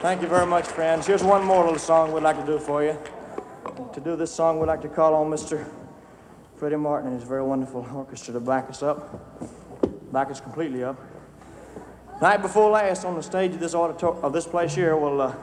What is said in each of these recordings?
Thank you very much, friends. Here's one more little song we'd like to do for you. To do this song, we'd like to call on Mr. Freddie Martin and his very wonderful orchestra to back us up. Back us completely up. Night before last, on the stage of this place here,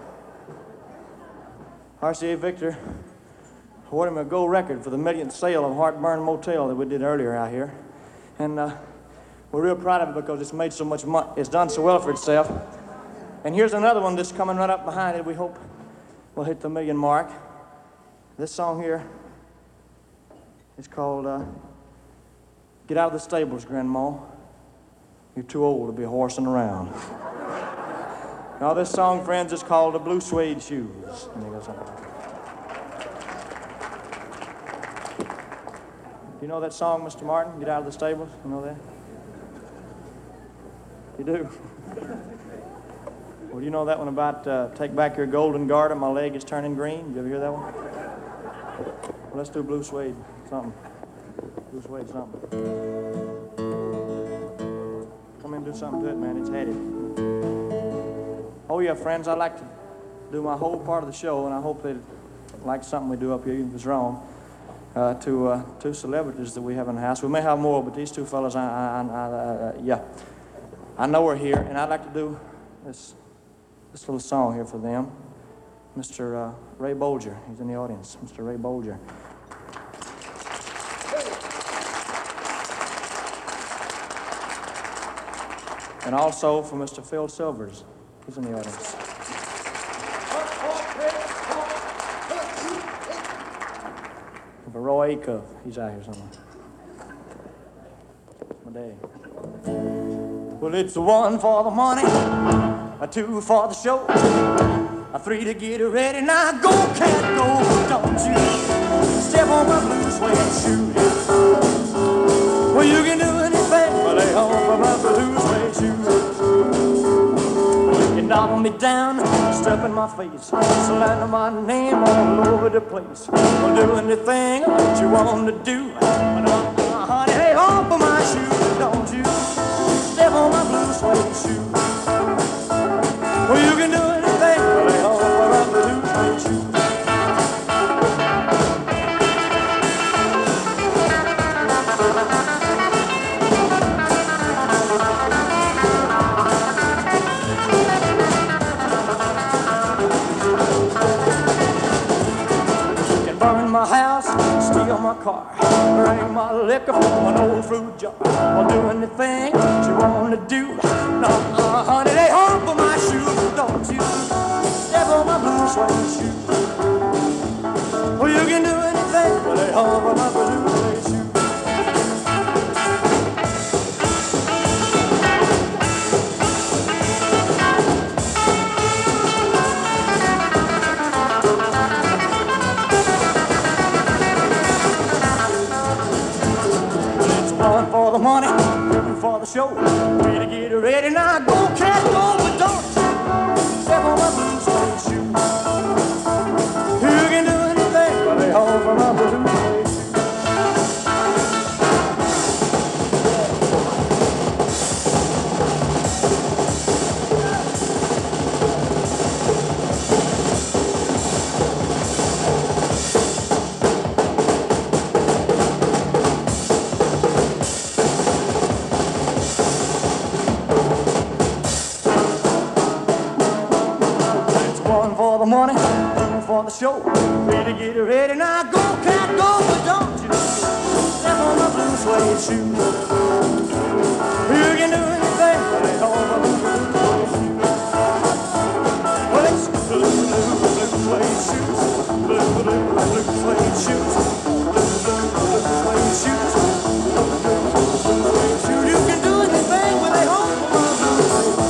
RCA Victor awarded him a gold record for the millionth sale of Heartburn Motel that we did earlier out here. And we're real proud of it because it's made so much money. It's done so well for itself. And here's another one that's coming right up behind it. We hope we'll hit the million mark. This song here is called Get Out of the Stables, Grandma. You're too old to be horsing around. Now this song, friends, is called The Blue Suede Shoes. And it goes like that. Do you know that song, Mr. Martin? Get Out of the Stables? You know that? You do? Well, you know that one about Take Back Your Golden Garter, My Leg is Turning Green? Did you ever hear that one? Well, let's do Blue Suede something. Blue Suede something. Come in and do something to it, man. It's heady. Oh, yeah, friends, I like to do my whole part of the show, and I hope they like something we do up here, even if it's wrong, to two celebrities that we have in the house. We may have more, but these two fellas, yeah, I know we're here, and I'd like to do this little song here for them. Mr. Ray Bolger, he's in the audience. Mr. Ray Bolger. And also for Mr. Phil Silvers, he's in the audience. And for Roy Acuff, he's out here somewhere. My day. Well, it's a 1 for the money, a 2 for the show, a 3 to get ready. Now go, cat, go, don't you step on my blue suede shoe. Well, you can do anything but lay off of my blue suede shoe. You can knock me down, step in my face, slander my name all over the place. Well, do anything that you want to do, but honey, lay off of my shoe, don't you step on my blue suede shoe. Well, you can do anything but lay off of my blue suede shoe. You can burn my house, steal my car, bring my liquor from an old fruit jar. I'll do anything that you want to do. No, honey, lay off of my shoes, don't you step on my blue suede shoe. Well, you can do anything but lay off of my blue suede shoe. For the money, 2 for the show, 3 to get ready. Now go, cat, go, but don't step on my blue suede shoe. You can do anything but lay off of my blue suede shoe. For the money, 2 for the show, 3 to get ready. Now go, cat, go, but don't you step on my blue suede shoe. You can do anything but lay off of my blue suede shoe. Well, it's blue suede shoes, blue suede shoes, blue suede shoes, blue suede shoes. You can do anything but lay off of my blue suede shoe.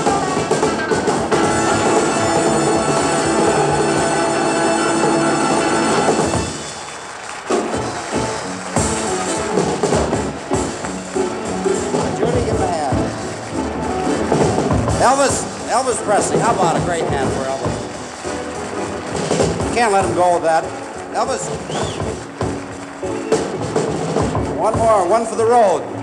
Elvis Presley, how about a great hand for Elvis? You can't let him go with that. Elvis, one more, one for the road.